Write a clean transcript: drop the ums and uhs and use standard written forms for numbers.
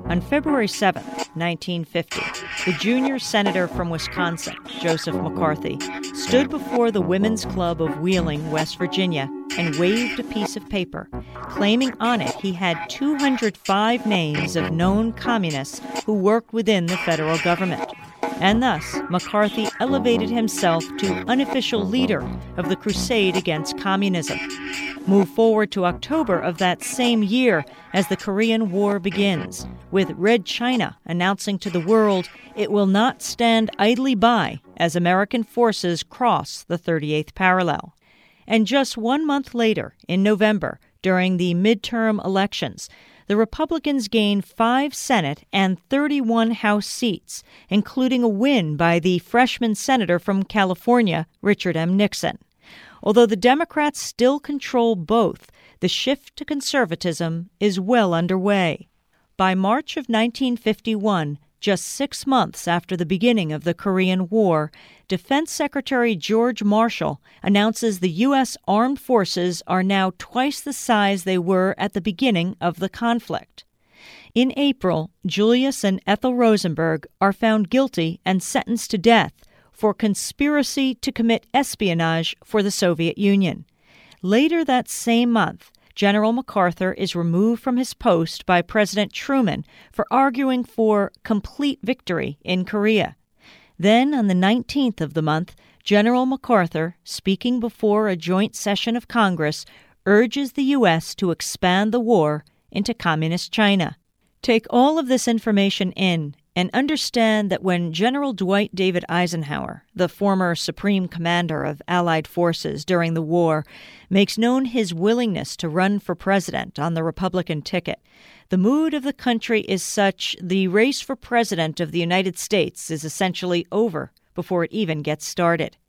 On February 7, 1950, the junior senator from Wisconsin, Joseph McCarthy, stood before the Women's Club of Wheeling, West Virginia, and waved a piece of paper, claiming on it he had 205 names of known communists who worked within the federal government. And thus, McCarthy elevated himself to unofficial leader of the crusade against communism. Move forward to October of that same year as the Korean War begins, with Red China announcing to the world it will not stand idly by as American forces cross the 38th parallel. And just 1 month later, in November, during the midterm elections, the Republicans gained 5 Senate and 31 House seats, including a win by the freshman senator from California, Richard M. Nixon. Although the Democrats still control both, the shift to conservatism is well underway. By March of 1951, just 6 months after the beginning of the Korean War, Defense Secretary George Marshall announces the U.S. armed forces are now twice the size they were at the beginning of the conflict. In April, Julius and Ethel Rosenberg are found guilty and sentenced to death for conspiracy to commit espionage for the Soviet Union. Later that same month, General MacArthur is removed from his post by President Truman for arguing for complete victory in Korea. Then, on the 19th of the month, General MacArthur, speaking before a joint session of Congress, urges the U.S. to expand the war into Communist China. Take all of this information in and understand that when General Dwight David Eisenhower, the former Supreme Commander of Allied forces during the war, makes known his willingness to run for president on the Republican ticket, the mood of the country is such the race for president of the United States is essentially over before it even gets started.